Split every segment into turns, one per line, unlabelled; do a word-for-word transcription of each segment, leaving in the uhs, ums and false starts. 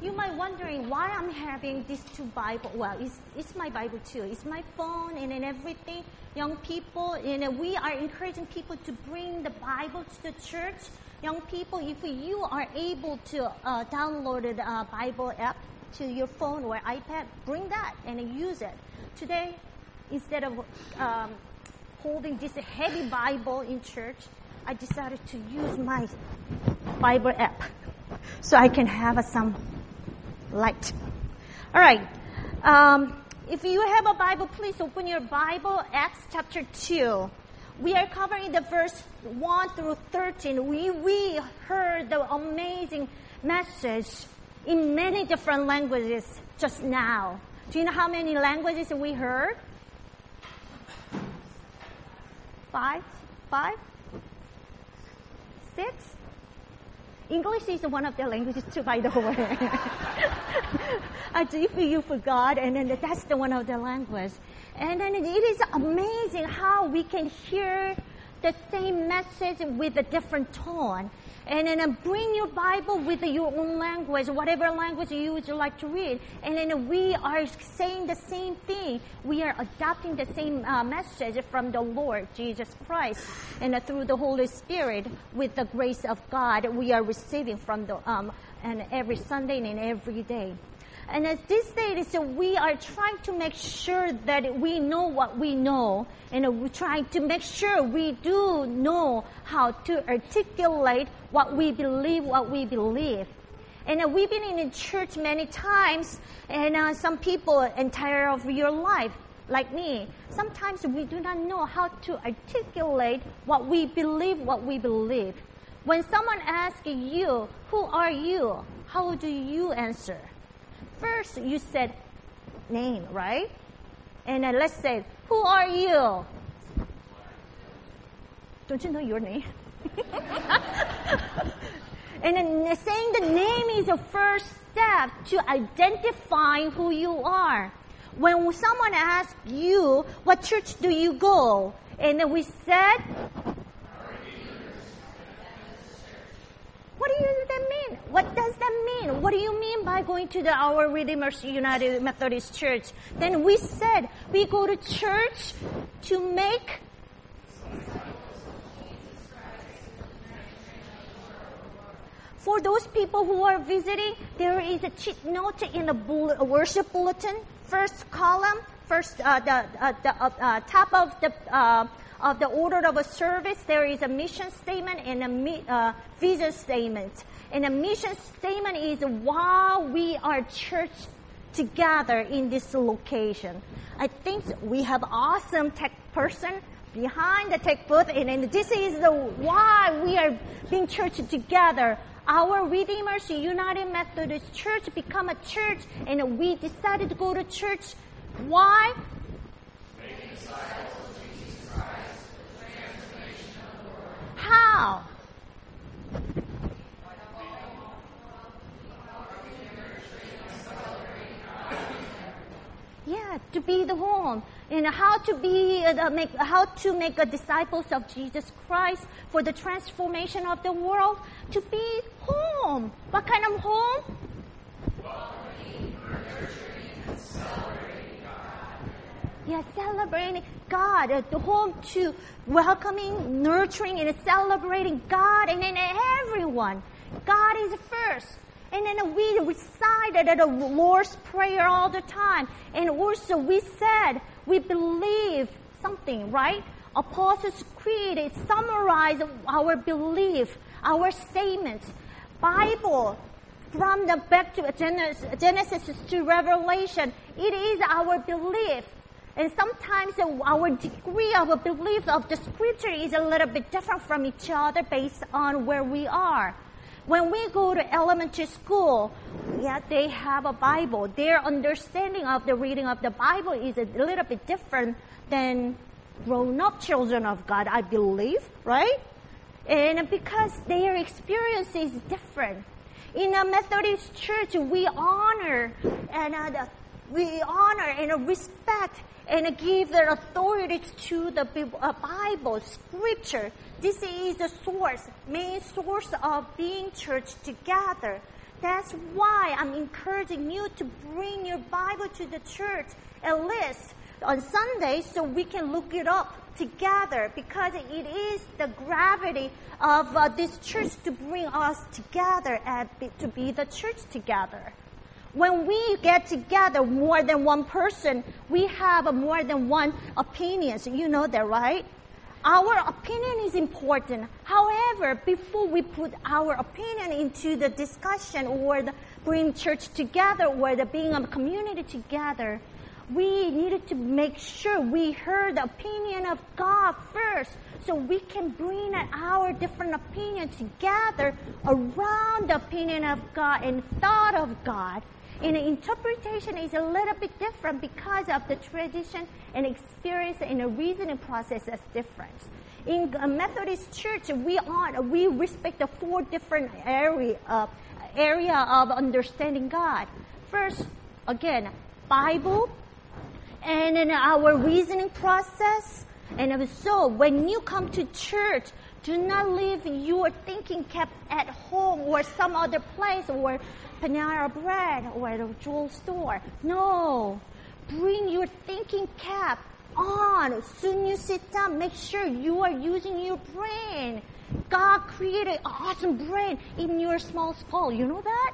You might wondering why I'm having these two Bible. Well, it's, it's my Bible too. It's my phone and, and everything. Young people, and we are encouraging people to bring the Bible to the church. Young people, if you are able to uh, download a uh, Bible app to your phone or iPad, bring that and use it. Today, instead of um, holding this heavy Bible in church, I decided to use my Bible app so I can have uh, some light. All right. Um, if you have a Bible, please open your Bible, Acts chapter two. We are covering the verse one through thirteen. We, we heard the amazing message in many different languages just now. Do you know how many languages we heard? Five? Five? Six? English is one of the languages too, by the way. As if you forgot, and then that's the one of the language. And then it is amazing how we can hear the same message with a different tone. And then bring your Bible with your own language, whatever language you would like to read. And then we are saying the same thing. We are adopting the same uh, message from the Lord Jesus Christ. And uh, through the Holy Spirit, with the grace of God, we are receiving from the um and every Sunday and every day. And at this stage, so we are trying to make sure that we know what we know, and we're trying to make sure we do know how to articulate what we believe, what we believe. And uh, we've been in the church many times, and uh, some people entire of your life, like me, sometimes we do not know how to articulate what we believe, what we believe. When someone asks you, who are you? How do you answer? First, you said name, right? And then let's say, who are you? Don't you know your name? And then saying the name is the first step to identifying who you are. When someone asks you, what church do you go? And then we said, what do you that mean? What does that mean? What do you mean by going to the Our Redeemers United Methodist Church? Then we said we go to church to make for those people who are visiting, there is a cheat note in the bull, worship bulletin. First column, first uh, the uh, the uh, uh, top of the uh, of the order of a service, there is a mission statement and a uh, vision statement. And a mission statement is why we are church together in this location. I think we have awesome tech person behind the tech booth, and, and this is the why we are being church together. Our Redeemers United Methodist Church become a church, and we decided to go to church. Why? Making disciples of Jesus Christ, the transformation of the world. How? Yeah, to be the home, and how to be uh, make how to make a disciples of Jesus Christ for the transformation of the world. To be home. What kind of home? Welcoming, nurturing, and celebrating God. Yeah, celebrating God. Uh, the home to welcoming, nurturing, and celebrating God, and then everyone. God is first. And then we recited the Lord's Prayer all the time. And also we said we believe something, right? Apostles' Creed, it summarizes our belief, our statements. Bible, from the back to Genesis, Genesis to Revelation, it is our belief. And sometimes our degree of a belief of the Scripture is a little bit different from each other based on where we are. When we go to elementary school, yeah, they have a Bible. Their understanding of the reading of the Bible is a little bit different than grown-up children of God, I believe, right? And because their experience is different. In a Methodist church, we honor and uh, we honor and respect and give their authority to the Bible, Scripture. This is the source, main source of being church together. That's why I'm encouraging you to bring your Bible to the church at least on Sundays so we can look it up together, because it is the gravity of uh, this church to bring us together and be, to be the church together. When we get together, more than one person, we have uh, more than one opinion. So you know that, right? Our opinion is important. However, before we put our opinion into the discussion or the bring church together or the being a community together, we needed to make sure we heard the opinion of God first, so we can bring our different opinions together around the opinion of God and thought of God. And the interpretation is a little bit different because of the tradition and experience and the reasoning process is different. In a Methodist church, we are we respect the four different area uh, area of understanding God. First, again, Bible, and then our reasoning process. And so, when you come to church, do not leave your thinking cap at home or some other place or Panera Bread or the jewel store. No. Bring your thinking cap on. As soon as you sit down, make sure you are using your brain. God created an awesome brain in your small skull. You know that?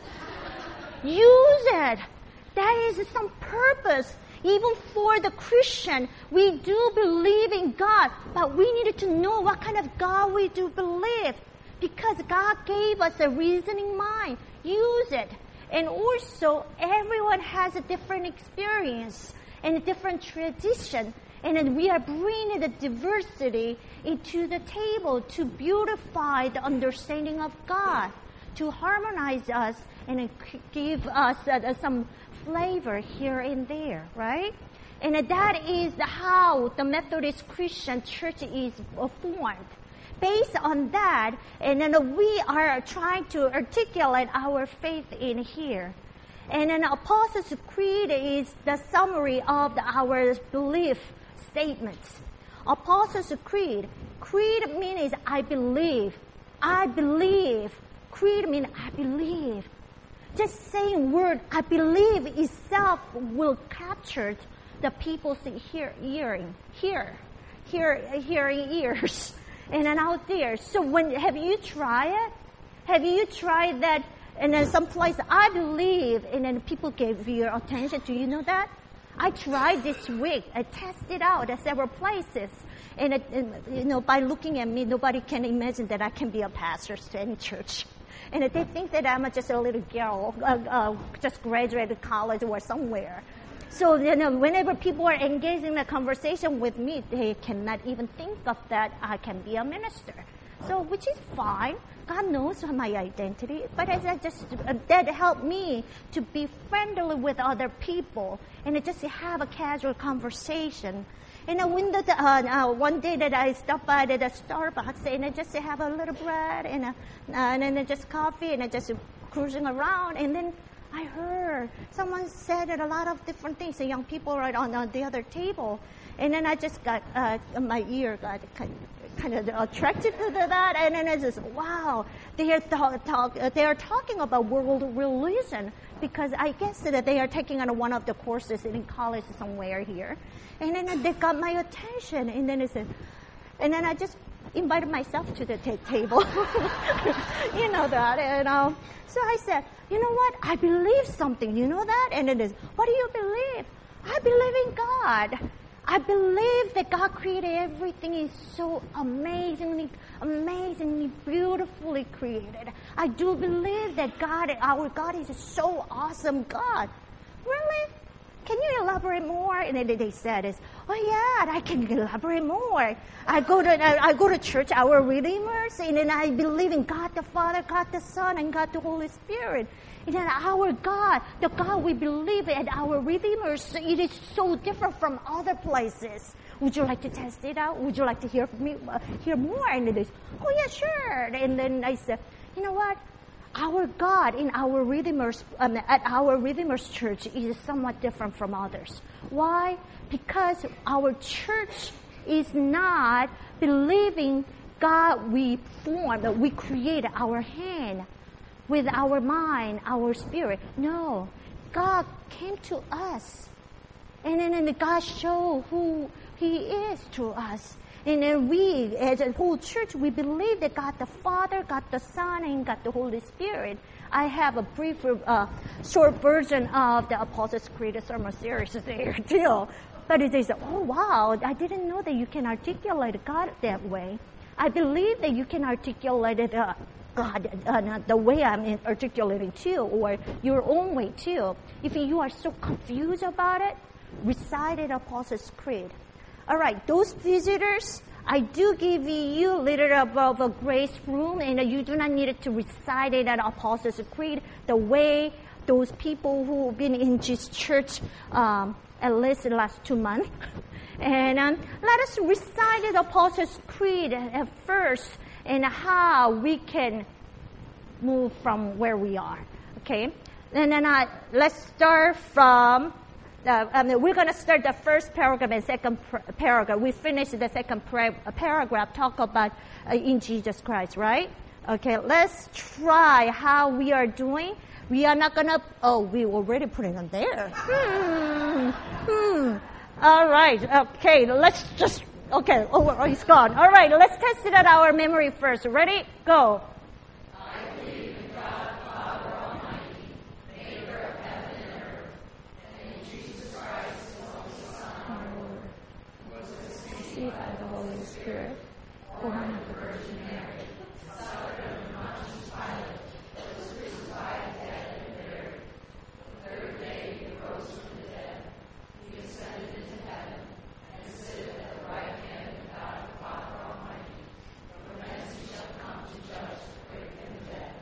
Use it. That is some purpose. Even for the Christian, we do believe in God, but we needed to know what kind of God we do believe, because God gave us a reasoning mind. Use it. And also, everyone has a different experience and a different tradition, and then we are bringing the diversity into the table to beautify the understanding of God, to harmonize us and give us uh, some flavor here and there, right? And that is how the Methodist Christian Church is formed. Based on that, and then we are trying to articulate our faith in here. And then Apostles' Creed is the summary of the, our belief statements. Apostles' Creed. Creed means I believe. I believe. Creed means I believe. Just saying word, I believe itself will capture the people's hear, hearing, hear, hear, hearing ears, and then out there. So when, have you tried it? Have you tried that? And then someplace, I believe, and then people gave your attention. Do you know that? I tried this week. I tested out at several places. And, it, and, you know, by looking at me, nobody can imagine that I can be a pastor to any church. And they think that I'm just a little girl, uh, uh, just graduated college or somewhere. So you know, whenever people are engaging in a conversation with me, they cannot even think of that I can be a minister. So, which is fine. God knows my identity, but as I just uh, that helped me to be friendly with other people and just have a casual conversation. And uh, when the, uh, uh, one day that I stopped by at the Starbucks and I just have a little bread and, uh, uh, and then just coffee and I just cruising around, and then I heard someone said a lot of different things. The young people right on, on the other table, and then I just got uh, my ear got kind of, kind of attracted to that, and then I just wow, they are talk, talk, uh, they are talking about world religion, because I guess that they are taking on one of the courses in college somewhere here. And then they got my attention, and then I said, and then I just invited myself to the t- table. You know that, and um, so I said, you know what? I believe something. You know that? And it is, what do you believe? I believe in God. I believe that God created everything is so amazingly, amazingly, beautifully created. I do believe that God, our God, is a so awesome God. Really? Can you elaborate more? And then they said, "Is oh yeah, I can elaborate more. I go to I go to church, our Redeemers, and then I believe in God the Father, God the Son, and God the Holy Spirit. And then our God, the God we believe in, our Redeemers, it is so different from other places. Would you like to test it out? Would you like to hear from me, uh, hear more?" And they said, "Oh yeah, sure." And then I said, "You know what? Our God in our Redeemers, um, at our Redeemers Church is somewhat different from others. Why? Because our church is not believing God we formed, we created our hand. with our mind, our spirit. No, God came to us. And then God showed who He is to us. And then we, as a whole church, we believe that God the Father, God the Son, and God the Holy Spirit. I have a brief, uh, short version of the Apostles' Creed sermon series there too. But it is, oh wow, I didn't know that you can articulate God that way. I believe that you can articulate it, uh, God, uh, the way I'm articulating too, or your own way too. If you are so confused about it, recite the Apostles' Creed. All right, those visitors, I do give you a little bit of a grace room, and you do not need to recite it at Apostles' Creed the way those people who've been in this church um, at least the last two months. And um, let us recite the Apostles' Creed at first, and how we can move from where we are. Okay, and then uh, let's start from. Uh, I mean, we're going to start the first paragraph and second pr- paragraph. We finished the second pra- paragraph, talk about uh, in Jesus Christ, right? Okay, let's try how we are doing. We are not going to, oh, we already put it on there. Hmm, hmm. All right, okay, let's just, okay, oh, oh, it's gone. All right, let's test it at our memory first. Ready? Go. By the Holy Spirit, born of the Virgin Mary, suffered under Pontius Pilate, was crucified, dead, and buried. The third day he rose from the dead. He ascended into heaven, and sitteth at the right hand of God the Father Almighty. From whence he shall come to judge the quick and the dead.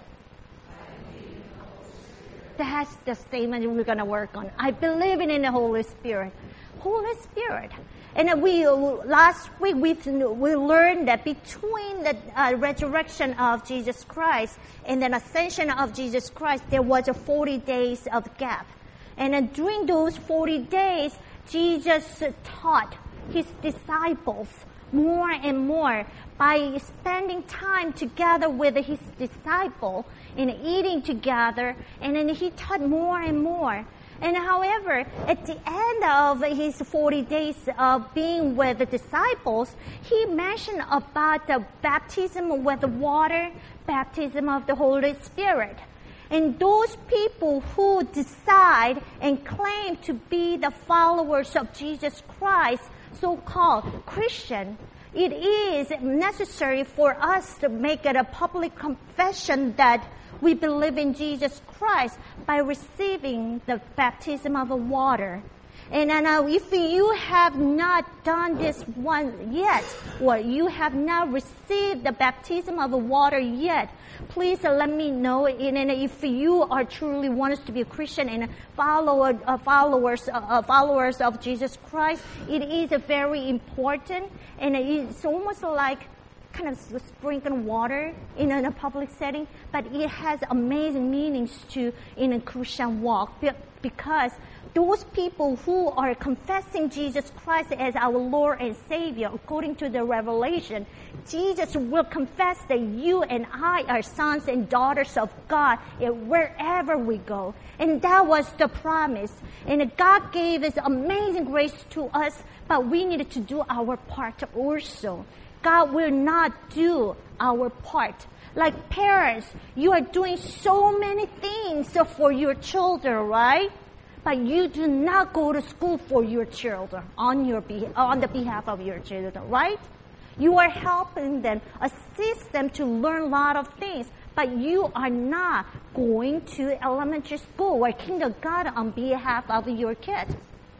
I believe in the Holy Spirit. That's the statement we're going to work on. I believe in the Holy Spirit. Holy Spirit. And we last week we we learned that between the uh, resurrection of Jesus Christ and the ascension of Jesus Christ, there was a forty days of gap. And then during those forty days, Jesus taught his disciples more and more by spending time together with his disciples and eating together. And then he taught more and more. And however, at the end of his forty days of being with the disciples, he mentioned about the baptism with the water, baptism of the Holy Spirit. And those people who decide and claim to be the followers of Jesus Christ, so-called Christian, it is necessary for us to make it a public confession that we believe in Jesus Christ by receiving the baptism of the water. And uh, if you have not done this one yet, or you have not received the baptism of the water yet, please uh, let me know. And, and if you are truly wants to be a Christian and follower, uh, followers, uh, followers of Jesus Christ, it is uh, very important, and it's almost like kind of sprinkling water in a public setting, but it has amazing meanings to in a Christian walk, because those people who are confessing Jesus Christ as our Lord and Savior, according to the revelation, Jesus will confess that you and I are sons and daughters of God wherever we go. And that was the promise. And God gave His amazing grace to us, but we needed to do our part also. God will not do our part. Like parents, you are doing so many things for your children, right? But you do not go to school for your children on your be- on the behalf of your children, right? You are helping them, assist them to learn a lot of things, but you are not going to elementary school or kindergarten on behalf of your kids,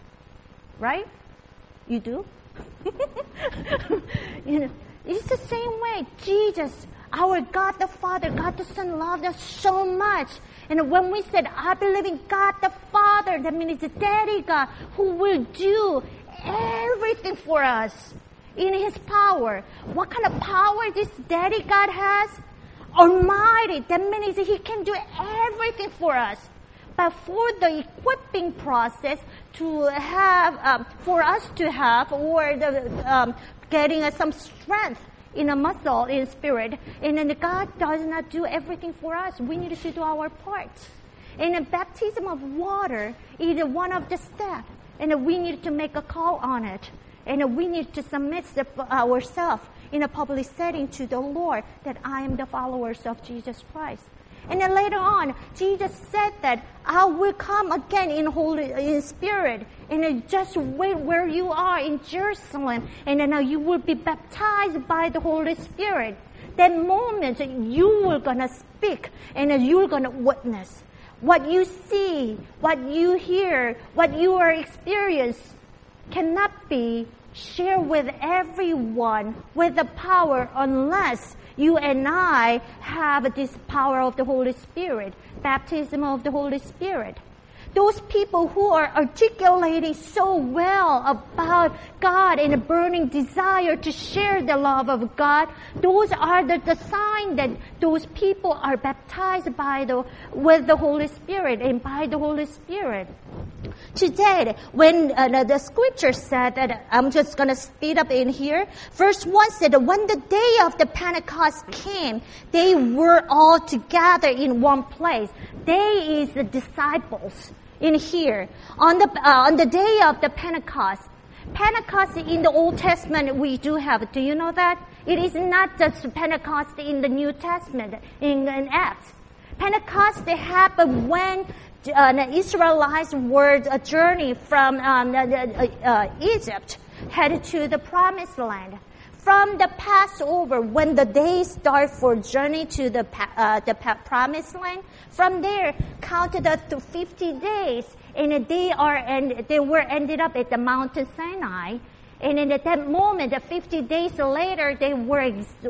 right? You do? You know, it's the same way. Jesus, our God the Father, God the Son loved us so much. And when we said, I believe in God the Father, that means it's Daddy God who will do everything for us in His power. What kind of power this Daddy God has? Almighty. That means He can do everything for us. But for the equipping process to have, um, for us to have, or the um, getting us some strength, in a muscle, in spirit. And then God does not do everything for us. We need to do our part. And the baptism of water is one of the steps. And we need to make a call on it. And we need to submit ourselves in a public setting to the Lord that I am the followers of Jesus Christ. And then later on, Jesus said that I will come again in holy, in spirit, and then just wait where you are in Jerusalem, and then you will be baptized by the Holy Spirit. That moment, you will gonna speak, and then you're gonna witness. What you see, what you hear, what you are experiencing cannot be shared with everyone with the power unless you and I have this power of the Holy Spirit, baptism of the Holy Spirit. Those people who are articulating so well about God and a burning desire to share the love of God, those are the, the sign that those people are baptized by the, with the Holy Spirit and by the Holy Spirit. Today, when uh, the scripture said that, I'm just going to speed up in here. Verse one said that when the day of the Pentecost came, they were all together in one place. They is the disciples in here. On the, uh, on the day of the Pentecost, Pentecost in the Old Testament we do have. Do you know that? It is not just Pentecost in the New Testament, in, in Acts. Pentecost happened when Uh, the Israelites were a journey from um, uh, uh, Egypt headed to the Promised Land. From the Passover, when the days start for journey to the uh, the Promised Land, from there counted up to fifty days, and they are and they were ended up at the Mountain Sinai. And in at that moment, fifty days later, they were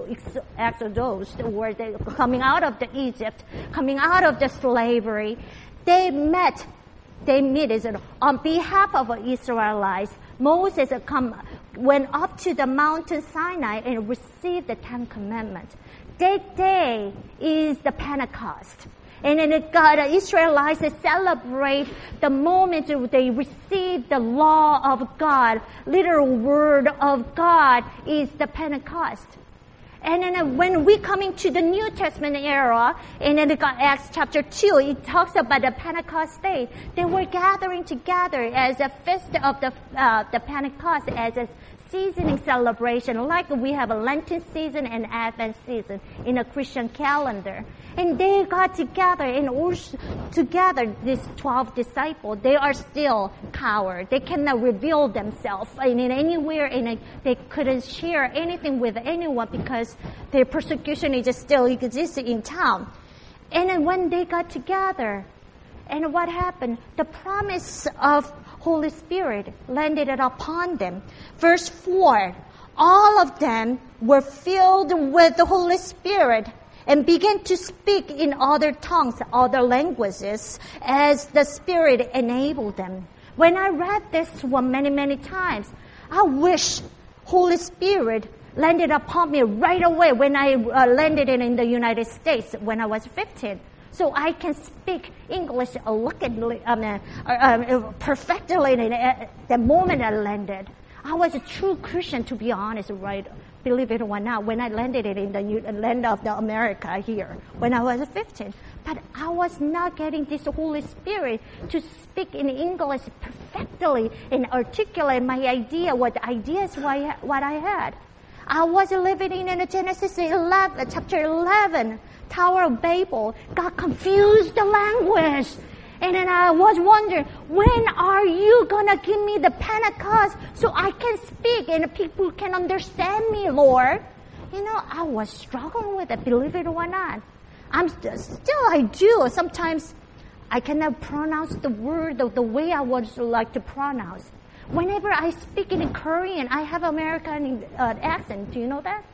exodus, were they coming out of the Egypt, coming out of the slavery. They met, they met on behalf of the Israelites. Moses come, went up to the Mountain Sinai and received the Ten Commandments. That day is the Pentecost. And then God, the Israelites celebrate the moment they receive the law of God. Literal word of God is the Pentecost. And then when we come into the New Testament era, and then Acts chapter two, it talks about the Pentecost day. They were gathering together as a feast of the uh, the Pentecost, as a seasoning celebration, like we have a Lenten season and Advent season in a Christian calendar. And they got together, and all together, these twelve disciples, they are still cowards. They cannot reveal themselves in anywhere, and they couldn't share anything with anyone because their persecution is still existing in town. And then when they got together, and what happened? The promise of Holy Spirit landed upon them. Verse four, all of them were filled with the Holy Spirit and began to speak in other tongues, other languages, as the Spirit enabled them. When I read this one many, many times, I wish Holy Spirit landed upon me right away when I uh, landed in, in the United States when I was fifteen. So I can speak English eloquently, um, uh, uh, perfectly at the moment I landed. I was a true Christian, to be honest, right? Believe it or not, when I landed in the new, land of the America here, when I was fifteen. But I was not getting this Holy Spirit to speak in English perfectly and articulate my idea, what the ideas what I had. I was living in Genesis eleven, chapter eleven, Tower of Babel. God confused the language. And then I was wondering, when are you going to give me the Pentecost so I can speak and people can understand me, Lord? You know, I was struggling with it, believe it or not. I'm st- still, I do. Sometimes I cannot pronounce the word the, the way I would like to pronounce. Whenever I speak in Korean, I have American uh, accent. Do you know that?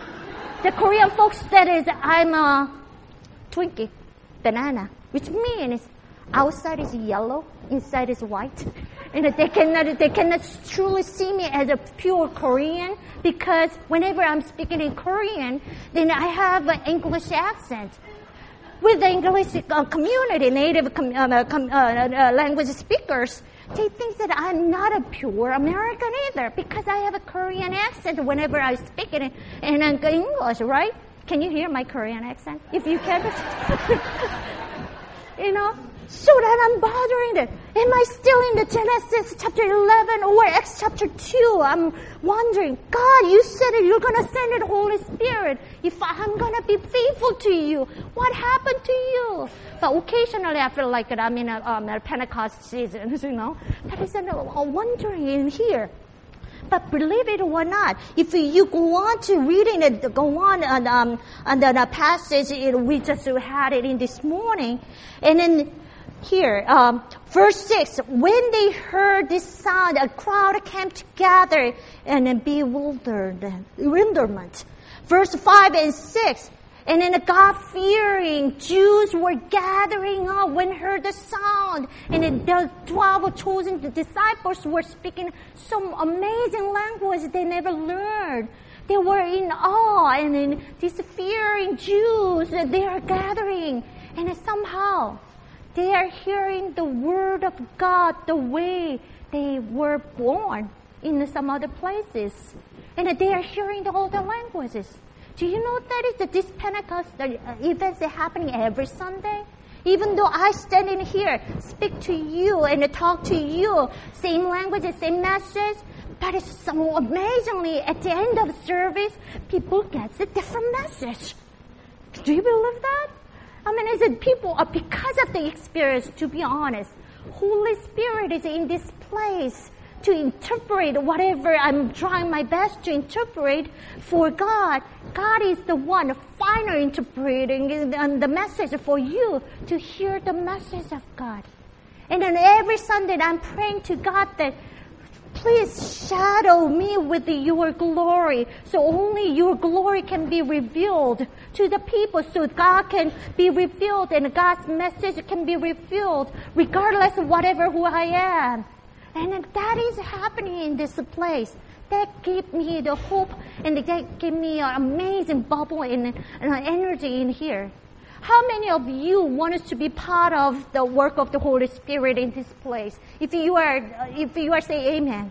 The Korean folks said is I'm a Twinkie, banana, which means outside is yellow, inside is white. And they cannot, they cannot truly see me as a pure Korean because whenever I'm speaking in Korean, then I have an English accent. With the English uh, community, native com- uh, com- uh, uh, language speakers, they think that I'm not a pure American either because I have a Korean accent whenever I speak in, in English, right? Can you hear my Korean accent? If you can. You know? So that I'm bothering them. Am I still in the Genesis chapter eleven or Acts chapter two? I'm wondering, God, you said that you're going to send the Holy Spirit. If I'm going to be faithful to you, what happened to you? But occasionally I feel like I'm in a, um, a Pentecost season, you know. That is a, a wondering in here. But believe it or not, if you go on to reading it, go on and um, and the, the passage it, we just had it in this morning, and then here, um, verse six, when they heard this sound, a crowd came together and then bewildered, bewilderment. Verse five and six, and then the God-fearing Jews were gathering up when heard the sound. And then the twelve chosen disciples were speaking some amazing language they never learned. They were in awe, and then these fearing Jews, they are gathering. And then somehow, they are hearing the word of God the way they were born in some other places. And they are hearing all the languages. Do you know that is that this Pentecost events are happening every Sunday? Even though I stand in here, speak to you and talk to you, same language, same message, but it's so amazingly at the end of service, people get a different message. Do you believe that? I mean, is it people, uh, because of the experience, to be honest, Holy Spirit is in this place to interpret whatever I'm trying my best to interpret for God. God is the one final interpreting the message for you to hear the message of God. And then every Sunday I'm praying to God that please shadow me with your glory, so only your glory can be revealed to the people, so God can be revealed and God's message can be revealed regardless of whatever who I am. And that is happening in this place. That gave me the hope and that gave me an amazing bubble and, and energy in here. How many of you want us to be part of the work of the Holy Spirit in this place? If you are, if you are, say amen.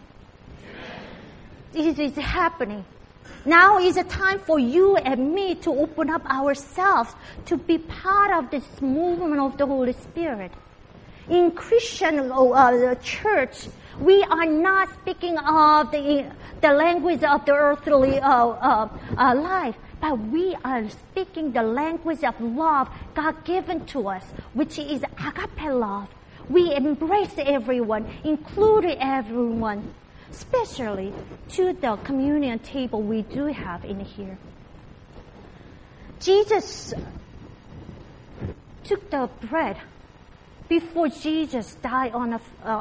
It is happening. Now is a time for you and me to open up ourselves to be part of this movement of the Holy Spirit. In Christian uh, church, we are not speaking of the the language of the earthly uh, uh, uh, life, but we are speaking the language of love God given to us, which is agape love. We embrace everyone, including everyone, especially to the communion table we do have in here. Jesus took the bread before Jesus died on a, uh,